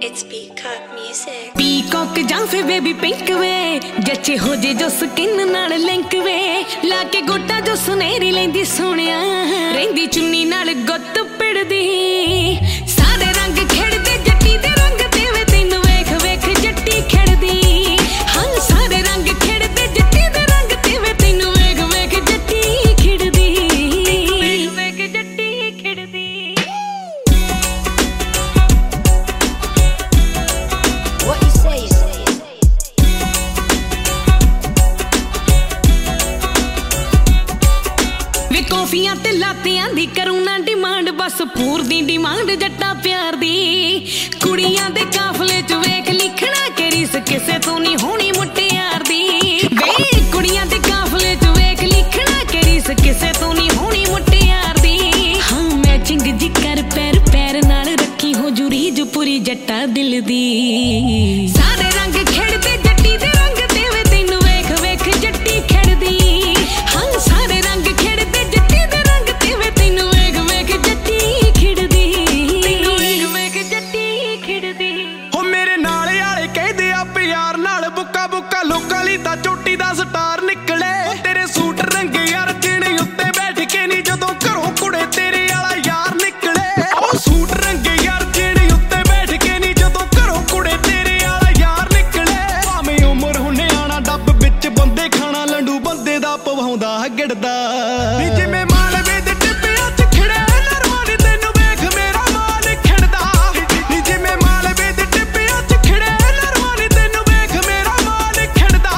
It's Peacock Music. Peacock ਜਾਂ ਫੇ baby pink ਵੇ ਜੱਚੇ ਹੋ ਜੇ ਜੋ ਸਕਿਨ ਨਾਲ ਲਿੰਕ ਵੇ ਲਾ ਕੇ ਗੋਟਾ ਜੋ ਸੁਨਹਿਰੀ ਲੈਂਦੀ ਸੋਹਣਿਆ ਰਹਿੰਦੀ ਚੁੰਨੀ ਨਾਲ ਗੁੱਤ ਪਿੜਦੀ ਸਾਰੇ ਰੰਗ ਖੇਡਦੇ ਜੱਟੀ ਦੇ ਰੰਗ ਤੇ ਵੇ ਤੈਨੂੰ ਵੇਖ ਵੇਖ ਜੱਟੀ ਖੇਡਦੀ ਹਾਂ ਸਾਰੇ ਰੰਗ ਖੇਡਦੇ ਜੱਟੀ ਦੇ ਰੰਗ ਤੇ ਵੇ ਤੈਨੂੰ ਵੇਖ ਵੇਖ ਜੱਟੀ ਖੇਡਦੀ ਵੇਖ ਵੇਖ ਜੱਟੀ ਖੇਡਦੀ ਕੌਫੀਆਂ ਤੇ ਲਾਤਿਆਂ ਦੀ ਕਰੂੰ ਨਾ ਡਿਮਾਂਡ ਬਸ ਪੂਰ ਦੀ ਡਿਮਾਂਡ ਜੱਟਾ ਪਿਆਰ ਦੀ ਕੁੜੀਆਂ ਦੇ ਕਾਫਲੇ ਚ ਵੇਖ ਲਿਖਣਾ ਕਿ ਰੀਸ ਕਿਸੇ ਤੋਂ ਨਹੀਂ ਹੋਣੀ ਮੁਟਿਆਰ ਦੀ ਵੇ ਕੁੜੀਆਂ ਦੇ ਕਾਫਲੇ ਚ ਵੇਖ ਲਿਖਣਾ ਕਿ ਰੀਸ ਕਿਸੇ ਤੋਂ ਨਹੀਂ ਹੋਣੀ ਮੁਟਿਆਰ ਦੀ ਹਾਂ ਮੈਚਿੰਗ ਜੀ ਕਰ ਪੈਰ ਪੈਰ ਨਾਲ ਰੱਖੀ ਹੋ ਜੁਰੀ ਜੋ ਪੂਰੀ ਜੱਟਾ ਦਿਲ ਦੀ ਸਾਰੇ ਰੰਗ ਖੇਡਦੇ ਜੱਟੀ ਦੇ ਰੰਗ ਤੇ ਵੇ ਤੈਨੂੰ ਵੇਖ ਵੇਖ ਜੱਟੀ ਖੇਡਦੀ ਹਾਂ ਸਾਰੇ ਰੰਗ ਬੁੱਕਾ ਲੋਕਾਂ ਲਈ ਤਾਂ ਚੋਟੀ ਦਾ ਸਟਾਰ ਨਿਕਲੇ ਤੇਰੇ ਸੂਟ ਰੰਗੇ ਯਾਰ ਚਿੜੀ ਉੱਤੇ ਬੈਠ ਕੇ ਨਹੀਂ ਜਦੋਂ ਘਰੋਂ ਕੁੜੇ ਤੇਰੇ ਵਾਲਾ ਯਾਰ ਨਿਕਲੇ ਉਹ ਸੂਟ ਰੰਗੇ ਯਾਰ ਚਿੜੀ ਉੱਤੇ ਬੈਠ ਕੇ ਨਹੀਂ ਜਦੋਂ ਘਰੋਂ ਕੁੜੇ ਤੇਰੇ ਵਾਲਾ ਯਾਰ ਨਿਕਲੇ ਭਾਵੇਂ ਉਮਰ ਹੁੰਨੇ ਆਣਾ ਡੱਬ ਵਿੱਚ ਬੰਦੇ ਖਾਣਾ ਲੰਡੂ ਬੰਦੇ ਦਾ ਪਵਾਉਂਦਾ ਗਿੜਦਾ ਨੀ ਜਿਵੇਂ ਮਾਲਵੇ ਦੇ ਟਿੱਬਿਆਂ ਚ ਖਿੜੇ ਨਰਮਾਂ ਨੀ ਤੈਨੂੰ ਵੇਖ ਮੇਰਾ ਮਾਨ ਖਿੜਦਾ ਨੀ ਜਿਵੇਂ ਮਾਲਵੇ ਦੇ ਟਿੱਬਿਆਂ ਚ ਖਿੜੇ ਨਰਮਾਂ ਨੀ ਤੈਨੂੰ ਵੇਖ ਮੇਰਾ ਮਾਨ ਖਿੜਦਾ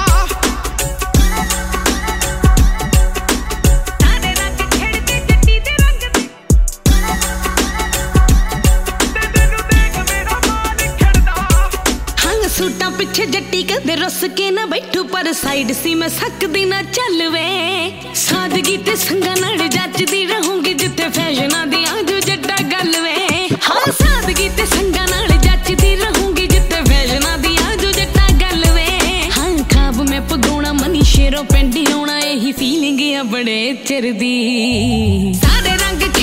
ਸਾਰੇ ਰੰਗ ਖਿੜਦੇ ਜੱਟੀ ਦੇ ਰੰਗ ਤੇ ਤੈਨੂੰ ਦੇਖ ਮੇਰਾ ਮਾਨ ਖਿੜਦਾ ਹਾਂ ਸੂਟਾਂ ਪਿੱਛੇ ਜੱਟੀ ਕਦੇ ਰੁੱਸ ਕੇ ਨਾ ਬੈਠੂ ਪਰ ਸਾਈਡ ਸੀ ਮੈਂ ਸਕਦੀ ਨਾ ਚੱਲ ਵੇ ਸਾਦਗੀ ਤੇ ਸੰਗਾਂ ਨਾਲ ਜੱਚਦੀ ਰਹੂੰਗੀ ਜਿੱਥੇ ਫੈਸ਼ਨਾਂ ਦੀ ਆਜੂ ਜੱਟਾ ਗੱਲ ਵੇ ਹਾਂ ਸਾਦਗੀ ਤੇ ਸੰਗਾਂ ਨਾਲ ਜੱਚਦੀ ਰਹੂੰਗੀ ਜਿੱਥੇ ਫੈਸ਼ਨਾਂ ਦੀ ਆਜੂ ਜੱਟਾ ਗੱਲ ਵੇ ਹਾਂ ਖਾਬ ਮੈਂ ਪਗਾਉਣਾ ਮਨੀ ਸ਼ੇਰੋਂ ਪਿੰਡ ਆਉਣਾ ਇਹੀ ਫੀਲਿੰਗ ਆ ਬੜੇ ਚਿਰ ਦੀ ਸਾਰੇ ਰੰਗ